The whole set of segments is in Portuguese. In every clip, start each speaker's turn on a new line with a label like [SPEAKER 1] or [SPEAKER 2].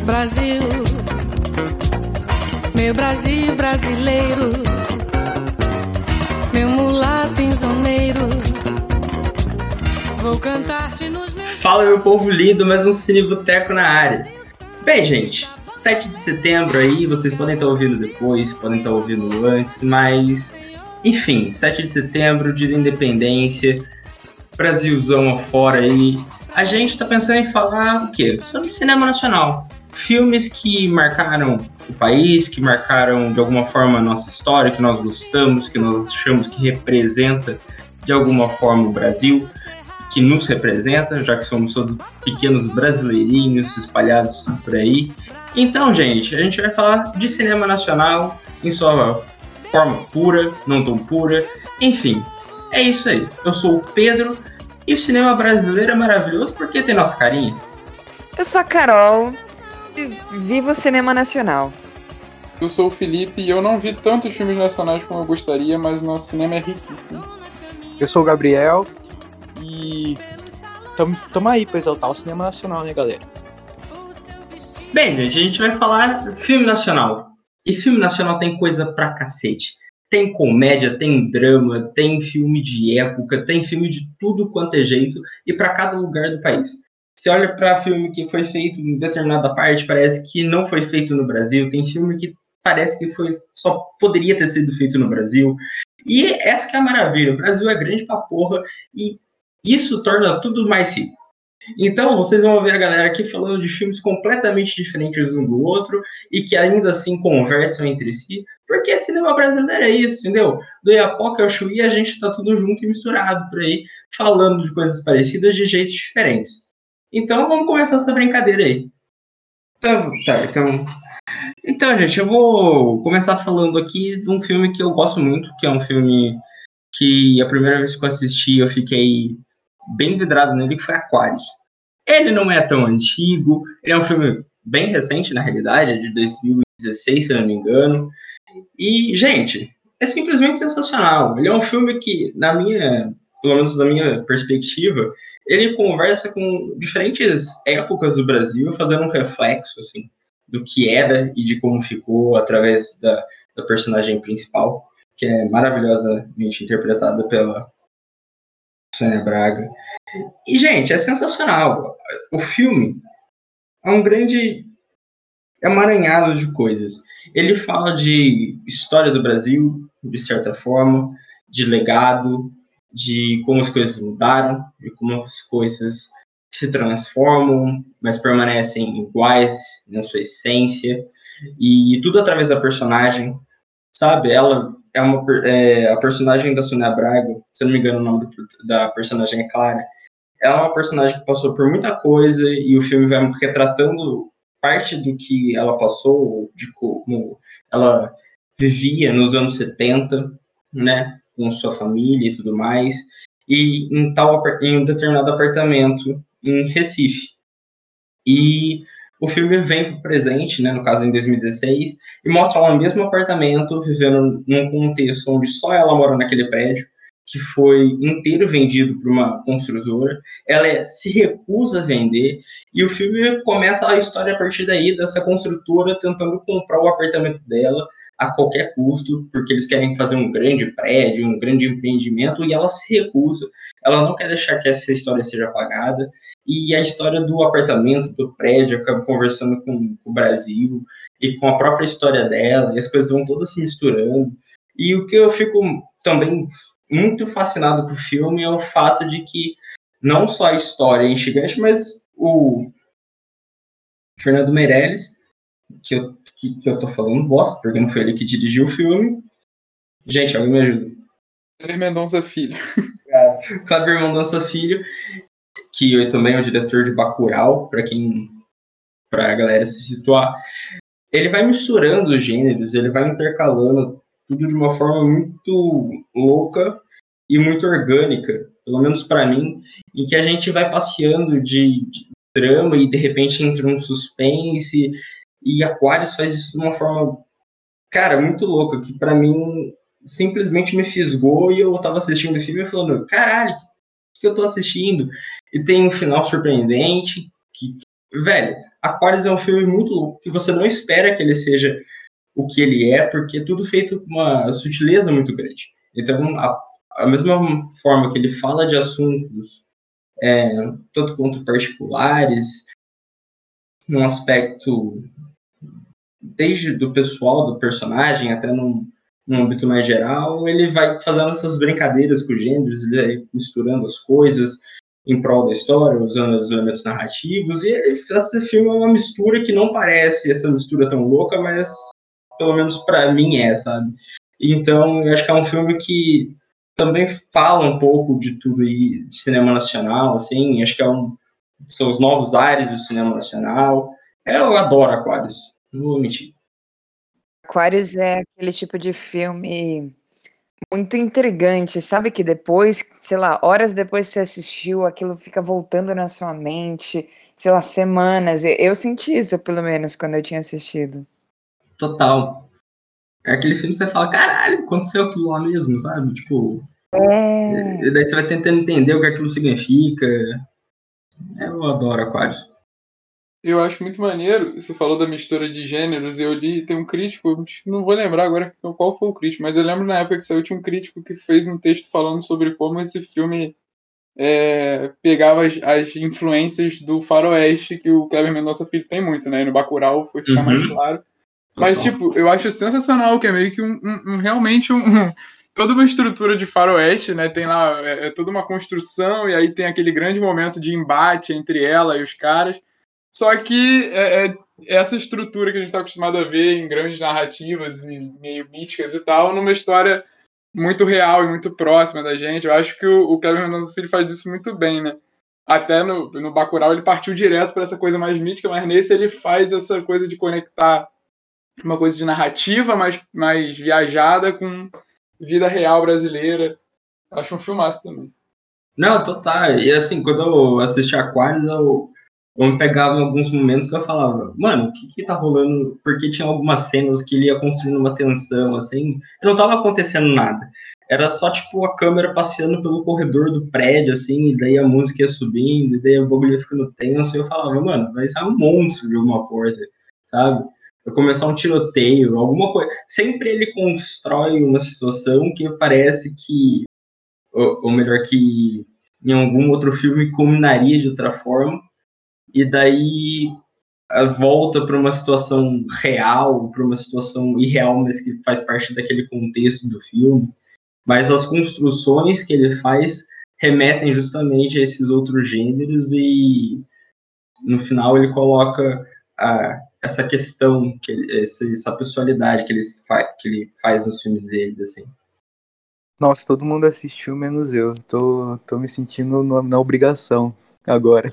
[SPEAKER 1] Brasil, meu Brasil brasileiro, meu mulato insoneiro, vou cantar-te nos meus...
[SPEAKER 2] Fala, meu povo lindo, mais um Cine Boteco na área. Bem, gente, 7 de setembro aí, vocês podem estar ouvindo depois, podem estar ouvindo antes, mas... Enfim, 7 de setembro, dia da independência, Brasilzão afora aí. A gente tá pensando em falar o quê? Sobre cinema nacional. Filmes que marcaram o país, que marcaram de alguma forma a nossa história, que nós gostamos, que nós achamos que representa de alguma forma o Brasil, que nos representa, já que somos todos pequenos brasileirinhos espalhados por aí. Então, gente, a gente vai falar de cinema nacional em sua forma pura, não tão pura, enfim, é isso aí. Eu sou o Pedro e o cinema brasileiro é maravilhoso porque tem nossa carinha.
[SPEAKER 3] Eu sou a Carol e vivo o cinema nacional.
[SPEAKER 4] Eu sou o Felipe e eu não vi tantos filmes nacionais como eu gostaria, mas o nosso cinema é riquíssimo.
[SPEAKER 5] Eu sou o Gabriel e tamo aí pra exaltar o cinema nacional, né, galera?
[SPEAKER 2] Bem, gente, a gente vai falar filme nacional. E filme nacional tem coisa pra cacete. Tem comédia, tem drama, tem filme de época, tem filme de tudo quanto é jeito e pra cada lugar do país. Você olha pra filme que foi feito em determinada parte, parece que não foi feito no Brasil. Tem filme que parece que só poderia ter sido feito no Brasil. E essa que é a maravilha. O Brasil é grande pra porra e isso torna tudo mais rico. Então, vocês vão ver a galera aqui falando de filmes completamente diferentes um do outro e que ainda assim conversam entre si, porque cinema brasileiro é isso, entendeu? Do Iapoca ao Chuí, a gente tá tudo junto e misturado por aí, falando de coisas parecidas de jeitos diferentes. Então, vamos começar essa brincadeira aí. Então, gente, eu vou começar falando aqui de um filme que eu gosto muito, que é um filme que a primeira vez que eu assisti eu fiquei bem vidrado nele, que foi Aquários. Ele não é tão antigo, ele é um filme bem recente, na realidade, é de 2016, se eu não me engano. E, gente, é simplesmente sensacional. Ele é um filme que, pelo menos na minha perspectiva, ele conversa com diferentes épocas do Brasil, fazendo um reflexo, assim, do que era e de como ficou através da personagem principal, que é maravilhosamente interpretada pela Sônia Braga. E, gente, é sensacional. O filme é um grande emaranhado de coisas. Ele fala de história do Brasil, de certa forma, de legado, de como as coisas mudaram, de como as coisas se transformam, mas permanecem iguais na sua essência, e tudo através da personagem, sabe? Ela a personagem da Sônia Braga, se eu não me engano o nome da personagem é Clara. Ela é uma personagem que passou por muita coisa e o filme vai retratando parte do que ela passou, de como ela vivia nos anos 70, né, com sua família e tudo mais, e em um determinado apartamento em Recife. E o filme vem para o presente, né, no caso em 2016, e mostra ela no mesmo apartamento, vivendo num contexto onde só ela mora naquele prédio, que foi inteiro vendido por uma construtora. Ela se recusa a vender, e o filme começa a história a partir daí, dessa construtora tentando comprar o apartamento dela a qualquer custo, porque eles querem fazer um grande prédio, um grande empreendimento, e ela se recusa. Ela não quer deixar que essa história seja apagada, e a história do apartamento, do prédio, acaba conversando com o Brasil e com a própria história dela, e as coisas vão todas se misturando. E o que eu fico também muito fascinado com o filme é o fato de que não só a história é instigante, mas o Fernando Meirelles, que eu tô falando bosta, porque não foi ele que dirigiu o filme. Gente, alguém me ajuda.
[SPEAKER 4] Kleber Mendonça Filho.
[SPEAKER 2] Kleber Mendonça Filho, que também é o diretor de Bacurau, pra galera se situar. Ele vai misturando os gêneros, ele vai intercalando tudo de uma forma muito louca e muito orgânica, pelo menos para mim, em que a gente vai passeando de drama e de repente entra um suspense, e Aquários faz isso de uma forma, cara, muito louca, que para mim simplesmente me fisgou, e eu tava assistindo o filme e falando, caralho, o que eu tô assistindo? E tem um final surpreendente, que velho, Aquarius é um filme muito louco, que você não espera que ele seja o que ele é, porque é tudo feito com uma sutileza muito grande. Então, a mesma forma que ele fala de assuntos tanto quanto particulares, num aspecto desde do pessoal do personagem até num âmbito mais geral, ele vai fazendo essas brincadeiras com os gêneros, ele vai misturando as coisas em prol da história, usando os elementos narrativos, e esse filme é uma mistura que não parece essa mistura tão louca, mas pelo menos para mim sabe? Então, eu acho que é um filme que também fala um pouco de tudo aí, de cinema nacional, assim, acho que são os novos ares do cinema nacional. Eu adoro Aquarius, não vou mentir.
[SPEAKER 3] Aquarius é aquele tipo de filme muito intrigante, sabe? Que depois, sei lá, horas depois que você assistiu, aquilo fica voltando na sua mente, sei lá, semanas. Eu senti isso, pelo menos, quando eu tinha assistido.
[SPEAKER 2] Total. É aquele filme que você fala, caralho, aconteceu aquilo lá mesmo, sabe? Tipo, e daí você vai tentando entender o que aquilo significa. Eu adoro Aquarius.
[SPEAKER 4] Eu acho muito maneiro, você falou da mistura de gêneros, eu li, tem um crítico, não vou lembrar agora qual foi o crítico, mas eu lembro na época que saiu, tinha um crítico que fez um texto falando sobre como esse filme pegava as influências do faroeste, que o Kleber Mendonça Filho tem muito, né? E no Bacurau foi ficar mais claro. Mas, tipo, eu acho sensacional que é meio que realmente toda uma estrutura de faroeste, né? Tem lá, toda uma construção, e aí tem aquele grande momento de embate entre ela e os caras. Só que essa estrutura que a gente está acostumado a ver em grandes narrativas e meio míticas e tal, numa história muito real e muito próxima da gente. Eu acho que o Kleber Mendonça Filho faz isso muito bem, né? Até no Bacurau ele partiu direto para essa coisa mais mítica, mas nesse ele faz essa coisa de conectar uma coisa de narrativa mais viajada com vida real brasileira. Acho um filmaço também.
[SPEAKER 2] Não, total. E assim, quando eu assisti Aquarius, eu me pegava em alguns momentos que eu falava, mano, o que tá rolando? Porque tinha algumas cenas que ele ia construindo uma tensão, assim, e não tava acontecendo nada. Era só, tipo, a câmera passeando pelo corredor do prédio, assim, e daí a música ia subindo, e daí o bagulho ia ficando tenso, e eu falava, mano, vai sair um monstro de alguma coisa, sabe? Vai começar um tiroteio, alguma coisa. Sempre ele constrói uma situação que parece que, ou melhor, que em algum outro filme culminaria de outra forma, e daí volta para uma situação real, para uma situação irreal, mas que faz parte daquele contexto do filme. Mas as construções que ele faz remetem justamente a esses outros gêneros e no final ele coloca essa questão, essa pessoalidade que ele faz nos filmes dele, assim.
[SPEAKER 5] Nossa, todo mundo assistiu, menos eu. Tô me sentindo na obrigação agora.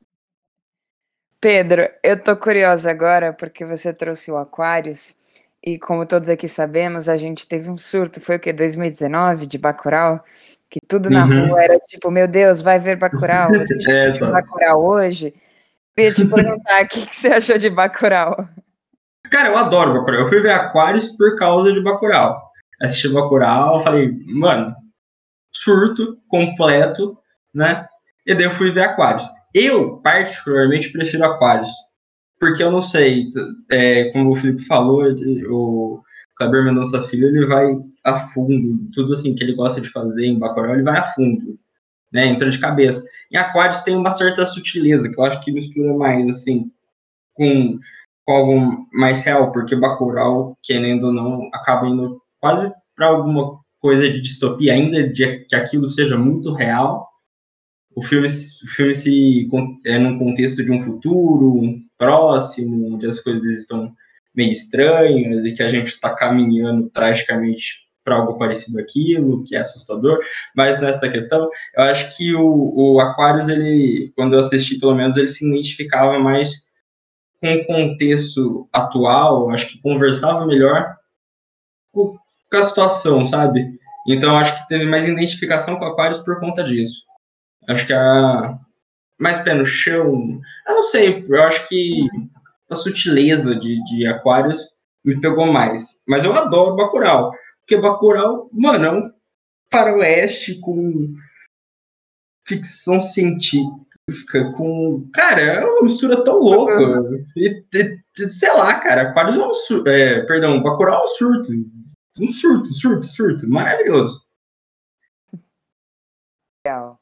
[SPEAKER 3] Pedro, eu tô curiosa agora porque você trouxe o Aquarius e como todos aqui sabemos, a gente teve um surto, foi o quê? 2019 de Bacurau? Que tudo na rua era tipo, meu Deus, vai ver Bacurau, você já assistiu Bacurau hoje? Queria te perguntar, o que você achou de Bacurau?
[SPEAKER 2] Cara, eu adoro Bacurau. Eu fui ver Aquarius por causa de Bacurau. Assisti Bacurau, falei, mano, surto completo, né? E daí eu fui ver Aquarius. Eu, particularmente, prefiro Aquarius. Porque eu não sei, como o Felipe falou, o Kleber Mendonça Filho, ele vai a fundo. Tudo assim que ele gosta de fazer em Bacurau, ele vai a fundo, né? Entra de cabeça. Em Aquarius tem uma certa sutileza, que eu acho que mistura mais, assim, com algo mais real, porque Bacurau, querendo ou não, acaba indo quase para alguma coisa de distopia, ainda de que aquilo seja muito real. O filme se num contexto de um futuro próximo, onde as coisas estão meio estranhas e que a gente está caminhando tragicamente para algo parecido àquilo, que é assustador. Mas nessa questão, eu acho que o Aquarius, ele, quando eu assisti, pelo menos, ele se identificava mais com o contexto atual, acho que conversava melhor com a situação, sabe? Então, acho que teve mais identificação com Aquarius por conta disso. Acho que mais pé no chão, eu não sei, eu acho que a sutileza de Aquarius me pegou mais. Mas eu adoro Bacurau, porque Bacurau, mano, é um faroeste com ficção científica, Fica com. Cara, é uma mistura tão louca. Sei lá, cara. Aquários é um surto. Perdão, Bacurau é um surto. Um surto. Maravilhoso.
[SPEAKER 3] Legal.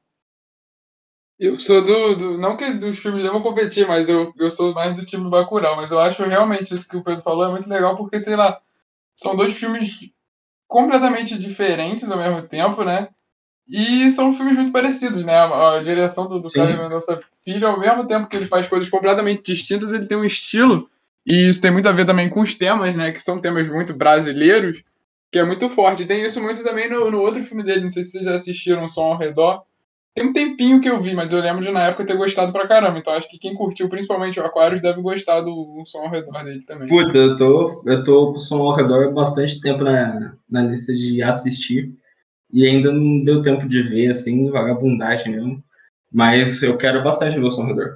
[SPEAKER 4] Eu sou não que dos filmes devam competir, mas eu sou mais do time do Bacurau. Mas eu acho realmente isso que o Pedro falou é muito legal, porque, sei lá, são dois filmes completamente diferentes ao mesmo tempo, né? E são filmes muito parecidos, né? A direção do Kleber
[SPEAKER 2] Sim.
[SPEAKER 4] Mendonça Filho, ao mesmo tempo que ele faz coisas completamente distintas, ele tem um estilo. E isso tem muito a ver também com os temas, né? Que são temas muito brasileiros, que é muito forte. Tem isso muito também no outro filme dele, não sei se vocês já assistiram, Som ao Redor. Tem um tempinho que eu vi, mas eu lembro de na época ter gostado pra caramba. Então acho que quem curtiu principalmente o Aquarius deve gostar do Som ao Redor dele também.
[SPEAKER 2] Putz, eu tô com o som ao redor há bastante tempo na lista de assistir. E ainda não deu tempo de ver, assim, vagabundagem mesmo. Mas eu quero bastante ver o som ao redor.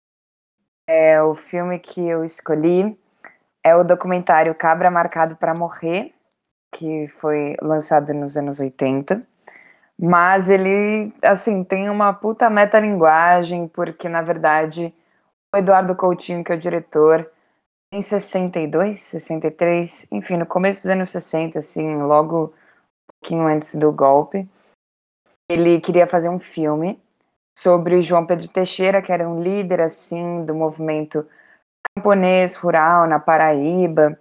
[SPEAKER 3] O filme que eu escolhi é o documentário Cabra Marcado para Morrer, que foi lançado nos anos 80. Mas ele, assim, tem uma puta metalinguagem, porque, na verdade, o Eduardo Coutinho, que é o diretor, em 62, 63, enfim, no começo dos anos 60, assim, logo um pouquinho antes do golpe, ele queria fazer um filme sobre João Pedro Teixeira, que era um líder, assim, do movimento camponês rural na Paraíba,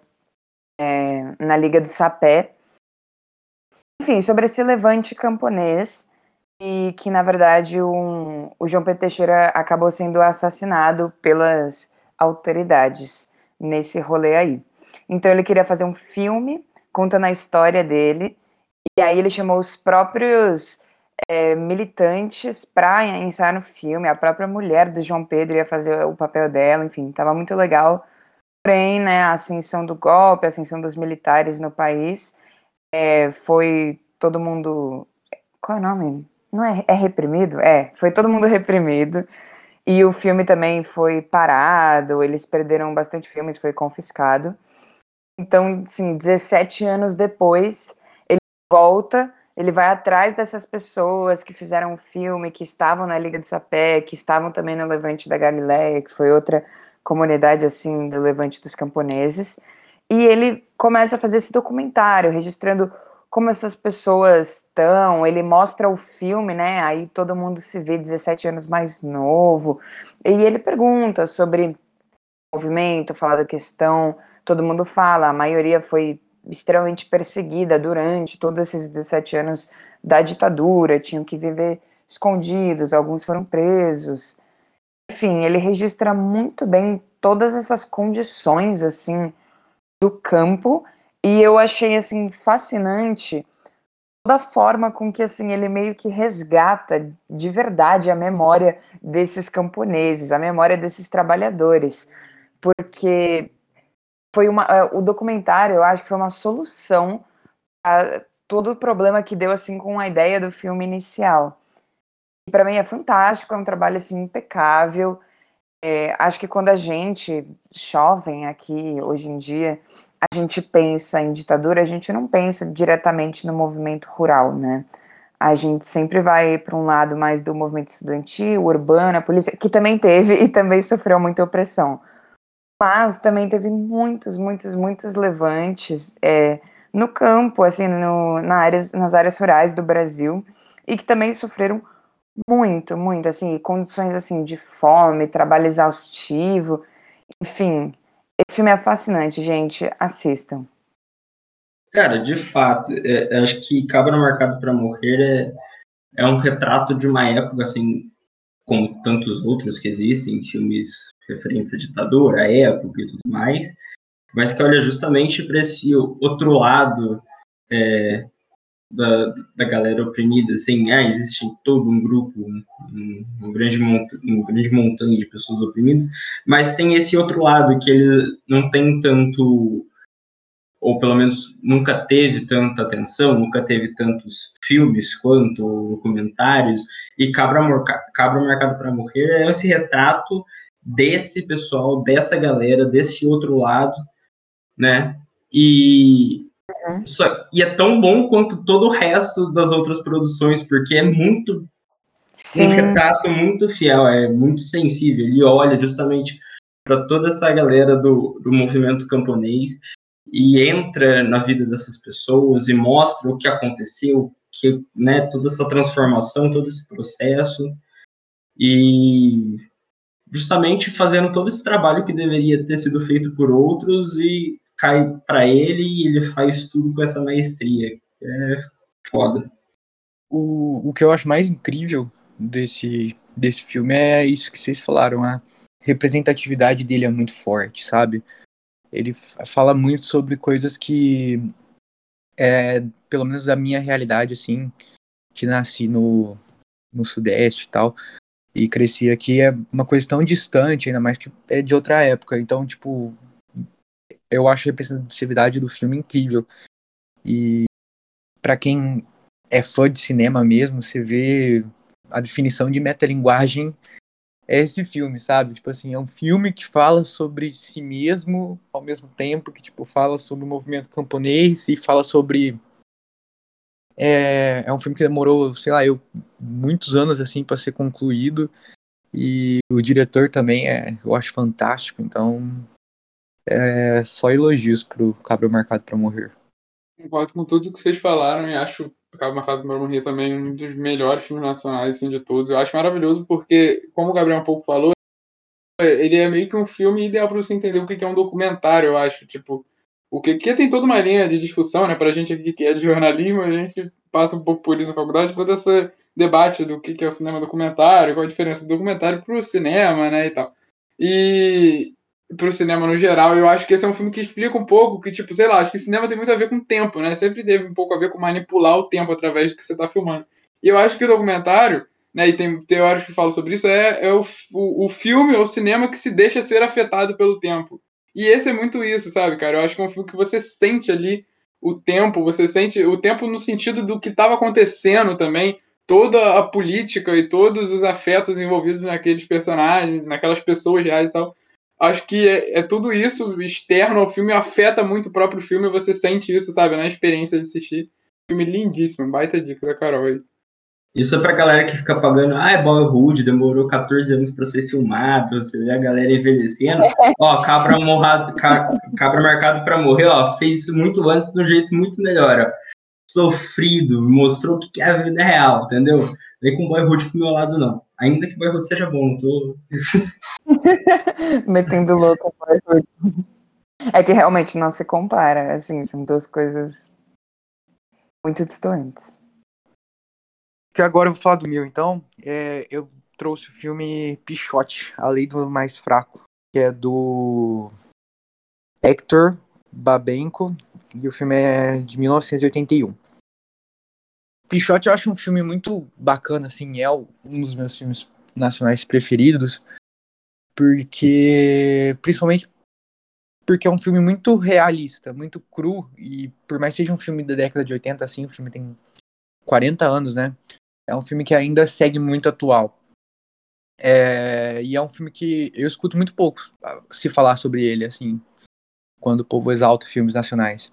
[SPEAKER 3] na Liga do Sapé. Enfim, sobre esse levante camponês e que, na verdade, o João Pedro Teixeira acabou sendo assassinado pelas autoridades nesse rolê aí. Então ele queria fazer um filme contando a história dele, e aí ele chamou os próprios militantes para ensaiar no filme, a própria mulher do João Pedro ia fazer o papel dela, enfim, estava muito legal. Porém, né, a ascensão do golpe, a ascensão dos militares no país, foi todo mundo... Qual é o nome? Não é reprimido? Foi todo mundo reprimido. E o filme também foi parado, eles perderam bastante filmes, foi confiscado. Então, assim, 17 anos depois, ele volta, ele vai atrás dessas pessoas que fizeram o filme, que estavam na Liga do Sapé, que estavam também no Levante da Galileia, que foi outra comunidade, assim, do Levante dos Camponeses. E ele começa a fazer esse documentário, registrando como essas pessoas estão, ele mostra o filme, né, aí todo mundo se vê 17 anos mais novo, e ele pergunta sobre o movimento, fala da questão, todo mundo fala, a maioria foi extremamente perseguida durante todos esses 17 anos da ditadura, tinham que viver escondidos, alguns foram presos, enfim, ele registra muito bem todas essas condições, assim, do campo, e eu achei, assim, fascinante toda a forma com que, assim, ele meio que resgata de verdade a memória desses camponeses, a memória desses trabalhadores, porque foi o documentário, eu acho que foi uma solução a todo o problema que deu, assim, com a ideia do filme inicial. E para mim é fantástico, é um trabalho, assim, impecável. Acho que quando a gente, jovem aqui, hoje em dia, a gente pensa em ditadura, a gente não pensa diretamente no movimento rural, né? A gente sempre vai para um lado mais do movimento estudantil, urbano, a polícia, que também teve e também sofreu muita opressão. Mas também teve muitos levantes no campo, assim, nas áreas rurais do Brasil, e que também sofreram muito, assim, condições assim de fome, trabalho exaustivo, enfim. Esse filme é fascinante, gente, assistam.
[SPEAKER 2] Cara, de fato, acho que Cabra Marcado para Morrer é um retrato de uma época, assim, como tantos outros que existem, filmes referentes à ditadura, à época e tudo mais, mas que olha justamente para esse outro lado da galera oprimida, assim, existe todo um grupo, um grande montanha de pessoas oprimidas, mas tem esse outro lado que ele não tem tanto, ou pelo menos nunca teve tanta atenção, nunca teve tantos filmes quanto documentários, e Cabra Marcado para Morrer é esse retrato desse pessoal, dessa galera, desse outro lado, né? E é tão bom quanto todo o resto das outras produções, porque é muito um
[SPEAKER 3] Sim,
[SPEAKER 2] retrato muito fiel, é muito sensível. Ele olha justamente para toda essa galera do movimento camponês e entra na vida dessas pessoas e mostra o que aconteceu, que, né, toda essa transformação, todo esse processo, e justamente fazendo todo esse trabalho que deveria ter sido feito por outros e cai para ele e ele faz tudo com essa maestria. É foda.
[SPEAKER 5] O que eu acho mais incrível desse filme é isso que vocês falaram, a representatividade dele é muito forte, sabe? Ele fala muito sobre coisas que, pelo menos da minha realidade, assim, que nasci no Sudeste e tal, e cresci aqui, é uma coisa tão distante, ainda mais que é de outra época. Então, tipo, eu acho a representatividade do filme incrível. E pra quem é fã de cinema mesmo, você vê a definição de metalinguagem é esse filme, sabe? Tipo assim, é um filme que fala sobre si mesmo, ao mesmo tempo que, tipo, fala sobre o movimento camponês e fala sobre... É um filme que demorou, sei lá, muitos anos, assim, para ser concluído. E o diretor também eu acho fantástico. Então, só elogios pro Cabra Marcado para Morrer.
[SPEAKER 4] Concordo com tudo que vocês falaram e acho Cabo Marcado para Morrer também um dos melhores filmes nacionais assim, de todos. Eu acho maravilhoso porque, como o Gabriel um pouco falou, ele é meio que um filme ideal para você entender o que é um documentário, eu acho. Tipo, que tem toda uma linha de discussão, né? Pra gente aqui que é de jornalismo, a gente passa um pouco por isso na faculdade, todo esse debate do que é o cinema documentário, qual a diferença do documentário pro cinema, né, e tal. E pro cinema no geral, eu acho que esse é um filme que explica um pouco que, tipo, sei lá, acho que cinema tem muito a ver com tempo, né? Sempre teve um pouco a ver com manipular o tempo através do que você tá filmando. E eu acho que o documentário, né, e tem teóricos que falam sobre isso, é o filme ou o cinema que se deixa ser afetado pelo tempo. E esse é muito isso, sabe, cara? Eu acho que é um filme que você sente ali o tempo, você sente o tempo no sentido do que estava acontecendo também, toda a política e todos os afetos envolvidos naqueles personagens, naquelas pessoas reais e tal. Acho que é tudo isso externo ao filme, afeta muito o próprio filme e você sente isso, sabe, na experiência de assistir. Filme lindíssimo, baita dica da Carol aí.
[SPEAKER 2] Isso é pra galera que fica pagando, é Boyhood, demorou 14 anos pra ser filmado, você vê a galera envelhecendo. Ó, Cabra Marcado pra Morrer, ó, fez isso muito antes de um jeito muito melhor, ó. Sofrido, mostrou o que é a vida real, entendeu? Vem com Boyhood pro meu lado, não. Ainda que Boyhood seja bom, não tô...
[SPEAKER 3] metendo louco. É que realmente não se compara, assim, são duas coisas muito distantes.
[SPEAKER 5] Que agora eu vou falar do meu, então. Eu trouxe o filme Pichote, A Lei do Mais Fraco, que é do Hector Babenco, e o filme é de 1981. Pichote eu acho um filme muito bacana, assim, um dos meus filmes nacionais preferidos, principalmente porque é um filme muito realista, muito cru, e por mais que seja um filme da década de 80, assim, o filme tem 40 anos, né? É um filme que ainda segue muito atual. E é um filme que eu escuto muito pouco se falar sobre ele, assim, quando o povo exalta filmes nacionais.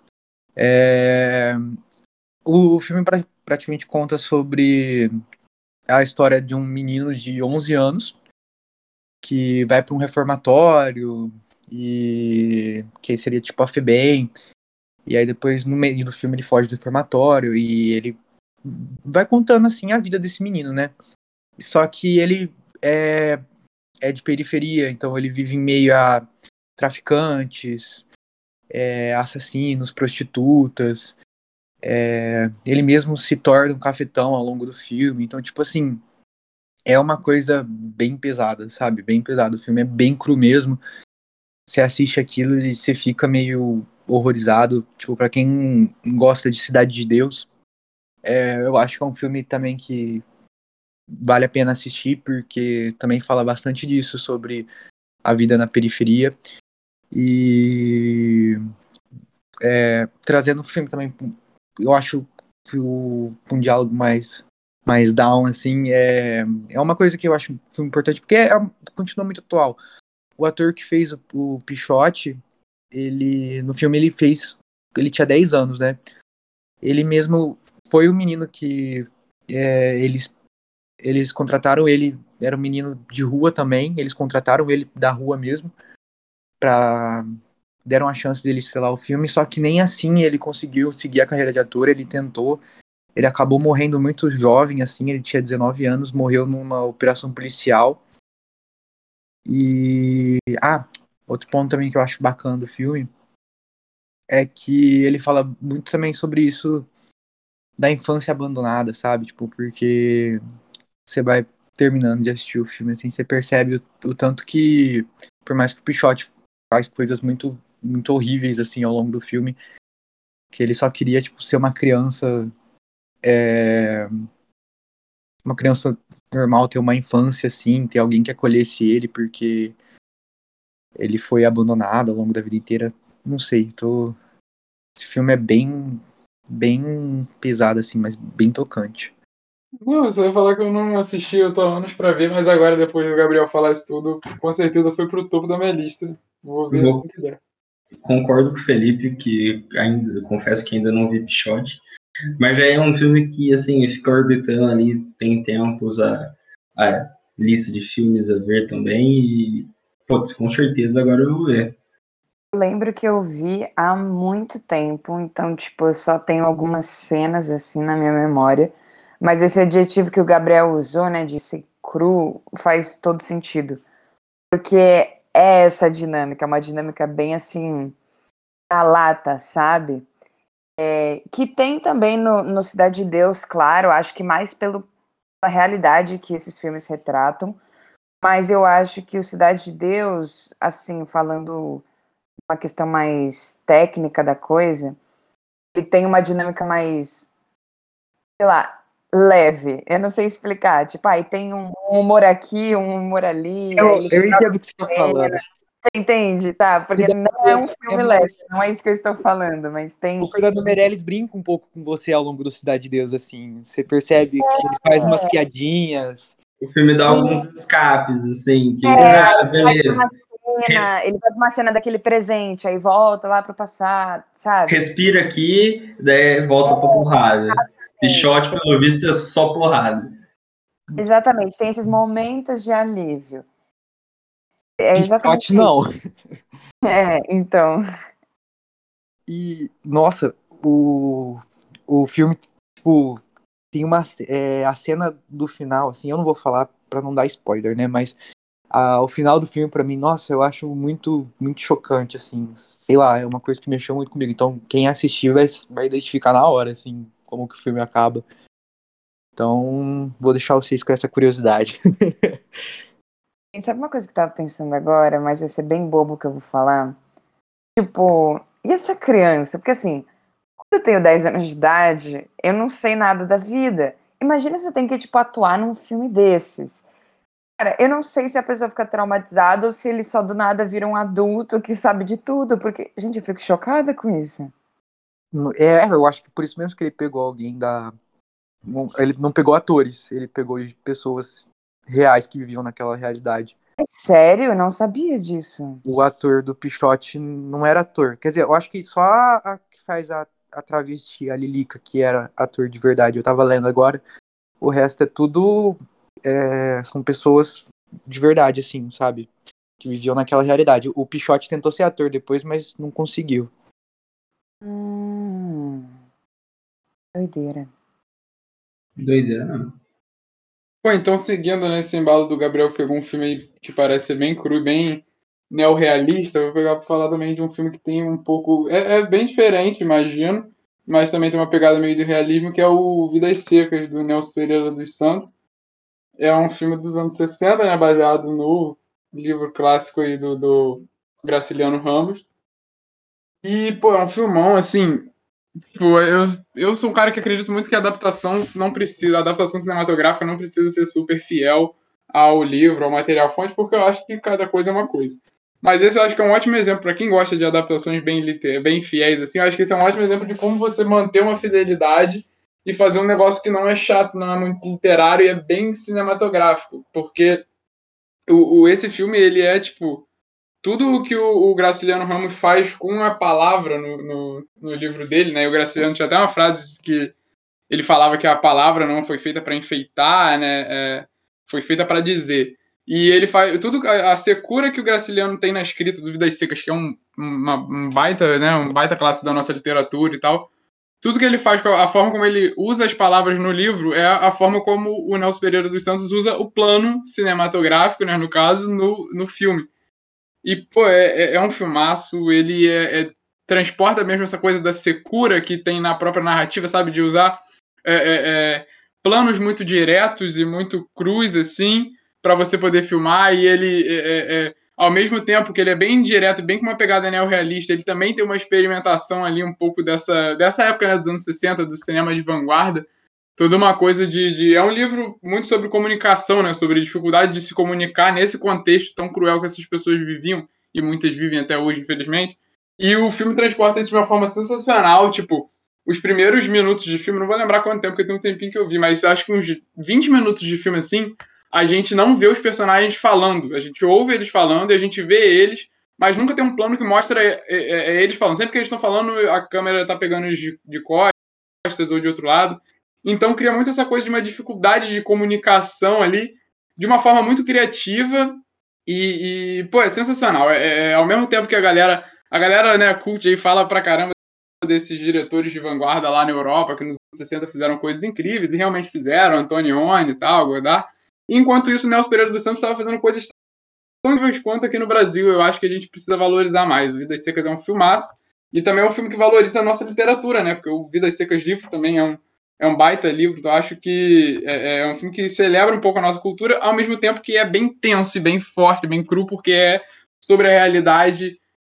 [SPEAKER 5] O filme praticamente conta sobre a história de um menino de 11 anos que vai para um reformatório e que seria tipo a FEBEM, e aí depois no meio do filme ele foge do reformatório e ele vai contando assim a vida desse menino, né? Só que ele é de periferia, então ele vive em meio a traficantes, assassinos, prostitutas. Ele mesmo se torna um cafetão ao longo do filme. Então, tipo assim, é uma coisa bem pesada, sabe? Bem pesada. O filme é bem cru mesmo. Você assiste aquilo e você fica meio horrorizado. Tipo, pra quem gosta de Cidade de Deus, eu acho que é um filme também que vale a pena assistir, porque também fala bastante disso, sobre a vida na periferia. E trazendo o filme também, eu acho que um diálogo mais down, assim, é uma coisa que eu acho um filme importante, porque continua muito atual. O ator que fez o Pichote, no filme ele tinha 10 anos, né? Ele mesmo foi o menino que eles eles contrataram ele, era um menino de rua também, eles contrataram ele da rua mesmo, deram a chance dele estrelar o filme, só que nem assim ele conseguiu seguir a carreira de ator, ele tentou, ele acabou morrendo muito jovem, assim, ele tinha 19 anos, morreu numa operação policial. E, outro ponto também que eu acho bacana do filme é que ele fala muito também sobre isso da infância abandonada, sabe? Tipo, porque você vai terminando de assistir o filme, assim, você percebe o tanto que, por mais que o Pichote faz coisas muito, muito horríveis, assim, ao longo do filme, que ele só queria, tipo, ser uma criança normal, ter uma infância, assim, ter alguém que acolhesse ele, porque ele foi abandonado ao longo da vida inteira. Não sei, esse filme é bem pesado, assim, mas bem tocante.
[SPEAKER 4] Não, você vai falar que eu não assisti, eu tô há anos pra ver, mas agora, depois do Gabriel falar isso tudo, com certeza foi pro topo da minha lista. Vou ver
[SPEAKER 2] Vou,
[SPEAKER 4] assim que der.
[SPEAKER 2] concordo com o Felipe, que ainda, confesso que ainda não vi Pichote, mas já é um filme que, assim, fica orbitando ali, tem tempos a lista de filmes a ver também, e, putz, com certeza agora eu vou ver.
[SPEAKER 3] Eu lembro que eu vi há muito tempo, então, tipo, eu só tenho algumas cenas, assim, na minha memória, mas esse adjetivo que o Gabriel usou, né, de ser cru, faz todo sentido, porque é essa dinâmica, uma dinâmica bem, assim, na lata, sabe? Que tem também no Cidade de Deus, claro, acho que mais pela realidade que esses filmes retratam, mas eu acho que o Cidade de Deus, assim, falando uma questão mais técnica da coisa, ele tem uma dinâmica mais, sei lá, leve. Eu não sei explicar. Tipo, aí tem um humor aqui, um humor ali, aí ele
[SPEAKER 5] Eu
[SPEAKER 3] troca
[SPEAKER 5] entendo o que você tá
[SPEAKER 3] cena.
[SPEAKER 5] falando.
[SPEAKER 3] Você entende, tá? Porque
[SPEAKER 5] Cidade
[SPEAKER 3] não
[SPEAKER 5] de
[SPEAKER 3] é um
[SPEAKER 5] Deus é
[SPEAKER 3] filme leve,
[SPEAKER 5] mais.
[SPEAKER 3] não é isso que eu estou falando, mas
[SPEAKER 5] O
[SPEAKER 3] tem.
[SPEAKER 5] Fernando Meirelles brinca um pouco com você ao longo do Cidade de Deus, assim. Você percebe que ele faz umas piadinhas.
[SPEAKER 2] O filme dá
[SPEAKER 3] Sim,
[SPEAKER 2] alguns escapes, assim, que,
[SPEAKER 5] É,
[SPEAKER 2] beleza.
[SPEAKER 3] ele vai pra uma cena daquele presente, aí volta lá pro passado, sabe?
[SPEAKER 2] Respira aqui, daí volta pra porrada.
[SPEAKER 3] Exatamente,
[SPEAKER 2] Pichote, pelo visto, é só porrada.
[SPEAKER 3] exatamente, tem esses momentos de alívio. É exatamente
[SPEAKER 5] Pichote
[SPEAKER 3] isso.
[SPEAKER 5] não.
[SPEAKER 3] Então.
[SPEAKER 5] E, nossa, o filme, tipo, tem a cena do final, assim, eu não vou falar pra não dar spoiler, né, mas o final do filme pra mim, nossa, eu acho muito, muito chocante, assim, sei lá, é uma coisa que mexeu muito comigo, então quem assistir vai identificar na hora, assim, como que o filme acaba. Então, vou deixar vocês com essa curiosidade.
[SPEAKER 3] Sabe uma coisa que eu tava pensando agora, mas vai ser bem bobo que eu vou falar? Tipo, e essa criança? Porque assim, quando eu tenho 10 anos de idade, eu não sei nada da vida. Imagina você tem que, tipo, atuar num filme desses. Cara, eu não sei se a pessoa fica traumatizada ou se ele só do nada vira um adulto que sabe de tudo, porque, gente, eu fico chocada com isso.
[SPEAKER 5] Eu acho que por isso mesmo que ele pegou alguém da. Ele não pegou atores, ele pegou pessoas reais que viviam naquela realidade.
[SPEAKER 3] É sério? Eu não sabia disso.
[SPEAKER 5] O ator do Pichote não era ator. Quer dizer, eu acho que só a que faz a travesti, a Lilica, que era ator de verdade. Eu tava lendo agora. O resto é tudo. São pessoas de verdade, assim, sabe? Que viviam naquela realidade. O Pichote tentou ser ator depois, mas não conseguiu.
[SPEAKER 3] Hum, doideira.
[SPEAKER 2] Doideira, não.
[SPEAKER 4] Pô, então seguindo nesse embalo do Gabriel, que pegou um filme aí que parece ser bem cru e bem neorrealista, eu vou pegar pra falar também de um filme que tem um pouco. É bem diferente, imagino, mas também tem uma pegada meio de realismo, que é o Vidas Secas, do Nelson Pereira dos Santos. É um filme dos anos 60, né, baseado no livro clássico aí do Graciliano Ramos. E, pô, é um filmão, assim. Pô, eu sou um cara que acredito muito que a adaptação não precisa, a adaptação cinematográfica não precisa ser super fiel ao livro, ao material fonte, porque eu acho que cada coisa é uma coisa. Mas esse eu acho que é um ótimo exemplo para quem gosta de adaptações bem fiéis, assim. Eu acho que esse é um ótimo exemplo de como você manter uma fidelidade e fazer um negócio que não é chato, não é muito literário e é bem cinematográfico, porque esse filme ele é tipo tudo o que o Graciliano Ramos faz com a palavra no livro dele, né? E o Graciliano tinha até uma frase que ele falava que a palavra não foi feita para enfeitar, né? Foi feita para dizer. E ele faz tudo a secura que o Graciliano tem na escrita do Vidas Secas, que é um baita, né, um baita clássico da nossa literatura e tal. Tudo que ele faz, a forma como ele usa as palavras no livro é a forma como o Nelson Pereira dos Santos usa o plano cinematográfico, né, no caso, no filme. E, pô, é um filmaço, ele transporta mesmo essa coisa da secura que tem na própria narrativa, sabe, de usar planos muito diretos e muito crus, assim, para você poder filmar, e ele, ao mesmo tempo que ele é bem direto, bem com uma pegada neorrealista, ele também tem uma experimentação ali um pouco dessa época, né, dos anos 60, do cinema de vanguarda, toda uma coisa é um livro muito sobre comunicação, né, sobre a dificuldade de se comunicar nesse contexto tão cruel que essas pessoas viviam, e muitas vivem até hoje, infelizmente, e o filme transporta isso de uma forma sensacional, tipo, os primeiros minutos de filme, não vou lembrar quanto tempo, porque tem um tempinho que eu vi, mas acho que uns 20 minutos de filme assim, a gente não vê os personagens falando, a gente ouve eles falando e a gente vê eles, mas nunca tem um plano que mostra eles falando. Sempre que eles estão falando, a câmera tá pegando eles de costas ou de outro lado. Então cria muito essa coisa de uma dificuldade de comunicação ali, de uma forma muito criativa pô, é sensacional. Ao mesmo tempo que a galera, né, cult aí fala pra caramba desses diretores de vanguarda lá na Europa, que nos anos 60 fizeram coisas incríveis, e realmente fizeram, Antonioni e tal, Godard. Enquanto isso, o Nelson Pereira dos Santos estava fazendo coisas tão incríveis quanto aqui no Brasil. Eu acho que a gente precisa valorizar mais. O Vidas Secas é um filmaço, e também é um filme que valoriza a nossa literatura, né? Porque o Vidas Secas livro também é um baita livro. Então, eu acho que é um filme que celebra um pouco a nossa cultura, ao mesmo tempo que é bem tenso e bem forte, bem cru, porque é sobre a realidade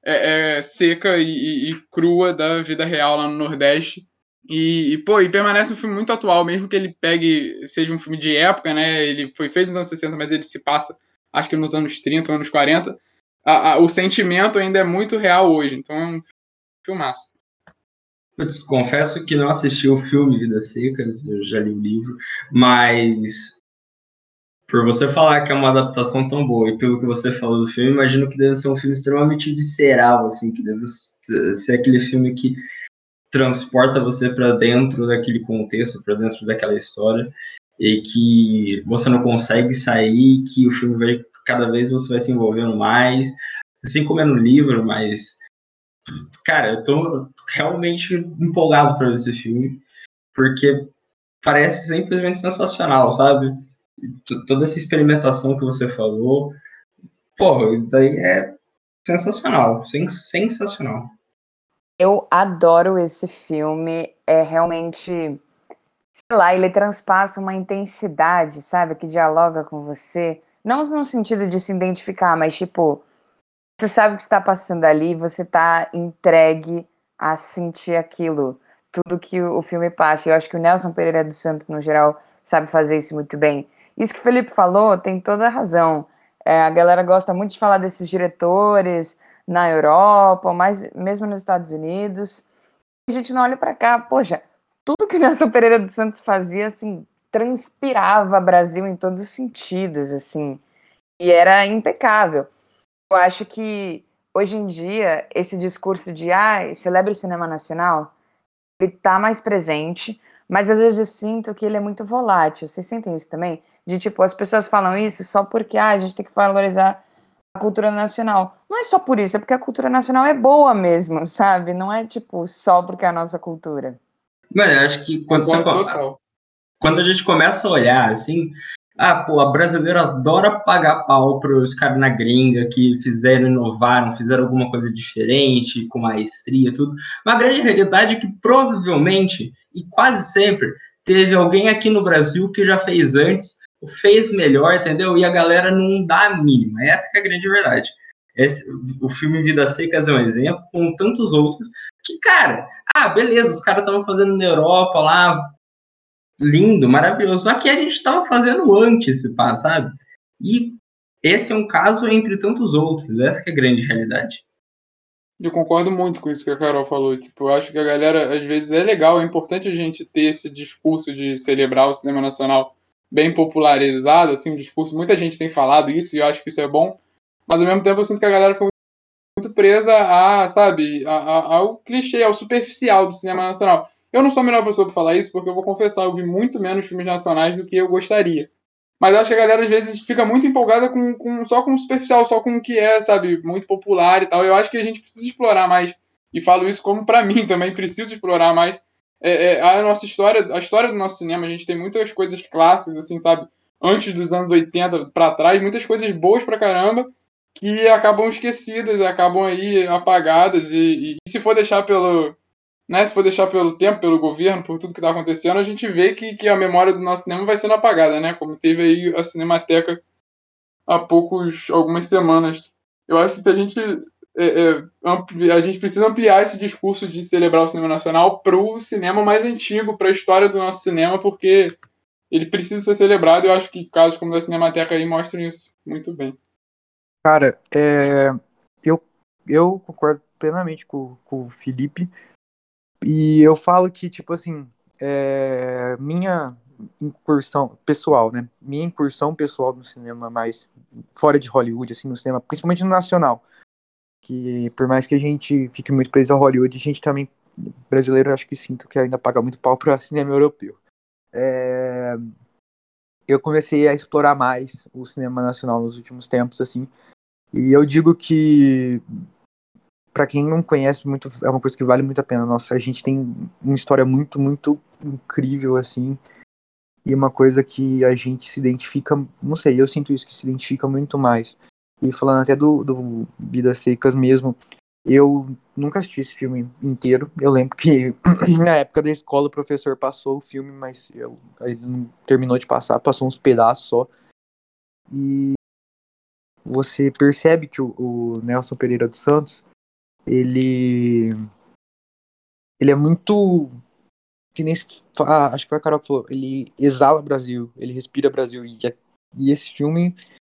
[SPEAKER 4] seca e crua da vida real lá no Nordeste. Pô, permanece um filme muito atual, mesmo que ele seja um filme de época, né? Ele foi feito nos anos 60, mas ele se passa, acho que nos anos 30, anos 40. O sentimento ainda é muito real hoje, então é um filmaço.
[SPEAKER 2] Putz, confesso que não assisti o filme Vidas Secas, eu já li o livro, mas por você falar que é uma adaptação tão boa e pelo que você falou do filme, imagino que deve ser um filme extremamente visceral, assim, que deve ser aquele filme que transporta você para dentro daquele contexto, para dentro daquela história, e que você não consegue sair, que o filme vai, cada vez você vai se envolvendo mais, assim como é no livro, mas, cara, eu tô realmente empolgado para ver esse filme, porque parece simplesmente sensacional, sabe? Toda essa experimentação que você falou, porra, isso daí é sensacional, sensacional.
[SPEAKER 3] Eu adoro esse filme, é realmente, sei lá, ele transpassa uma intensidade, sabe, que dialoga com você, não no sentido de se identificar, mas tipo, você sabe o que está passando ali, você tá entregue a sentir aquilo, tudo que o filme passa. Eu acho que o Nelson Pereira dos Santos, no geral, sabe fazer isso muito bem. Isso que o Felipe falou tem toda a razão. A galera gosta muito de falar desses diretores na Europa, mas mesmo nos Estados Unidos. A gente não olha para cá, poxa, tudo que o Nelson Pereira dos Santos fazia, assim, transpirava Brasil em todos os sentidos, assim, e era impecável. Eu acho que, hoje em dia, esse discurso de celebre o cinema nacional, ele tá mais presente, mas às vezes eu sinto que ele é muito volátil. Vocês sentem isso também? De tipo, as pessoas falam isso só porque a gente tem que valorizar a cultura nacional. Não é só por isso, é porque a cultura nacional é boa mesmo, sabe? Não é tipo só porque é a nossa cultura.
[SPEAKER 2] Mano, eu acho que
[SPEAKER 4] Total.
[SPEAKER 2] quando a gente começa a olhar assim, pô, a brasileira adora pagar pau pros caras na gringa que inovaram, fizeram alguma coisa diferente, com maestria, tudo. Mas a grande realidade é que provavelmente, e quase sempre, teve alguém aqui no Brasil que já fez antes, fez melhor, entendeu? E a galera não dá a mínima. Essa que é a grande verdade. O filme Vidas Secas é um exemplo, com tantos outros, que, cara, beleza, os caras estavam fazendo na Europa lá, lindo, maravilhoso. Aqui a gente estava fazendo antes, sabe? E esse é um caso entre tantos outros. Essa que é a grande realidade.
[SPEAKER 4] Eu concordo muito com isso que a Carol falou. Tipo, eu acho que a galera, às vezes, é legal, é importante a gente ter esse discurso de celebrar o cinema nacional bem popularizado, assim, um discurso. Muita gente tem falado isso e eu acho que isso é bom. Mas, ao mesmo tempo, eu sinto que a galera foi muito presa sabe, ao clichê, ao superficial do cinema nacional. Eu não sou a melhor pessoa para falar isso, porque eu vou confessar, eu vi muito menos filmes nacionais do que eu gostaria. Mas eu acho que a galera, às vezes, fica muito empolgada só com o superficial, só com o que é, sabe, muito popular e tal. Eu acho que a gente precisa explorar mais. E falo isso como para mim também, preciso explorar mais a nossa história, a história do nosso cinema. A gente tem muitas coisas clássicas, assim, sabe, antes dos anos 80 para trás, muitas coisas boas pra caramba, que acabam esquecidas, acabam aí apagadas. E se for deixar se for deixar pelo tempo, pelo governo, por tudo que está acontecendo, a gente vê que a memória do nosso cinema vai sendo apagada, né? Como teve aí a Cinemateca há algumas semanas. Eu acho que se a gente precisa ampliar esse discurso de celebrar o cinema nacional para o cinema mais antigo, para a história do nosso cinema, porque ele precisa ser celebrado. Eu acho que casos como o da Cinemateca aí mostram isso muito bem.
[SPEAKER 5] Cara, eu concordo plenamente com o Felipe. E eu falo que, tipo assim, minha incursão pessoal, né? Minha incursão pessoal no cinema mais fora de Hollywood, assim, no cinema, principalmente no nacional. Que por mais que a gente fique muito preso a Hollywood, a gente também, brasileiro, acho que sinto que ainda paga muito pau para cinema europeu. Eu comecei a explorar mais o cinema nacional nos últimos tempos, assim. E eu digo que, pra quem não conhece muito, é uma coisa que vale muito a pena. Nossa, a gente tem uma história muito, muito incrível, assim, e uma coisa que a gente se identifica, não sei, eu sinto isso, que se identifica muito mais. E falando até do Vidas Secas mesmo, eu nunca assisti esse filme inteiro. Eu lembro que na época da escola o professor passou o filme, mas ele não terminou de passar, passou uns pedaços só. E você percebe que o Nelson Pereira dos Santos, ele é muito, que nem acho que foi a Carol que falou, ele exala Brasil, ele respira Brasil, e esse filme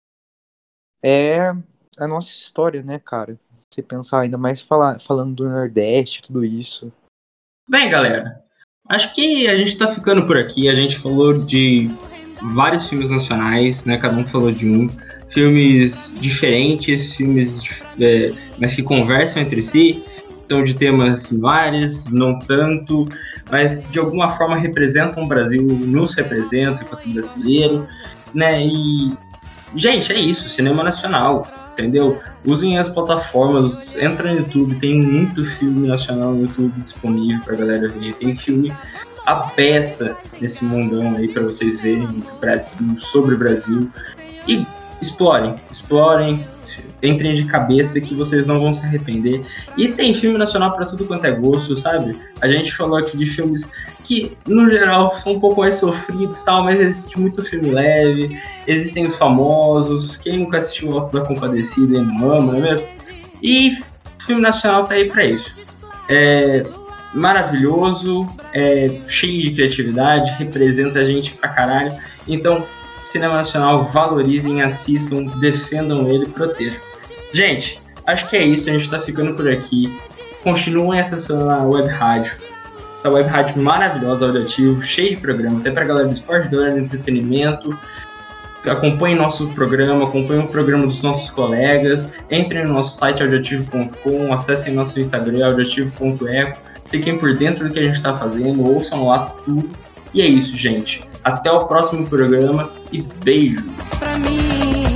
[SPEAKER 5] é a nossa história, né, cara? Você pensar, ainda mais falando do Nordeste, tudo isso.
[SPEAKER 2] Bem, galera, acho que a gente tá ficando por aqui. A gente falou de vários filmes nacionais, né? Cada um falou de um. Filmes diferentes, mas que conversam entre si, são de temas similares, não tanto, mas de alguma forma representam o Brasil, nos representam enquanto brasileiro, né? E, gente, é isso, cinema nacional, entendeu? Usem as plataformas, entra no YouTube, tem muito filme nacional no YouTube disponível pra galera ver, tem filme a beça nesse mundão aí pra vocês verem do Brasil, sobre o Brasil, e explorem, entrem de cabeça que vocês não vão se arrepender. E tem filme nacional pra tudo quanto é gosto, sabe? A gente falou aqui de filmes que, no geral, são um pouco mais sofridos, tal, mas existe muito filme leve, existem os famosos, quem nunca assistiu o Alto da Compadecida e não ama, não é mesmo? E filme nacional tá aí pra isso. Maravilhoso, cheio de criatividade, representa a gente pra caralho. Então, cinema nacional, valorizem, assistam, defendam ele, protejam. Gente, acho que é isso, a gente tá ficando por aqui. Continuem acessando a web rádio, essa web rádio maravilhosa, Audioativo, cheio de programa, até pra galera do esporte, galera do entretenimento. Acompanhem nosso programa, acompanhem o programa dos nossos colegas, entrem no nosso site audioativo.com, acessem nosso Instagram, audioativo.eco, fiquem por dentro do que a gente tá fazendo, ouçam lá tudo. E é isso, gente. Até o próximo programa e beijo!
[SPEAKER 1] Pra mim.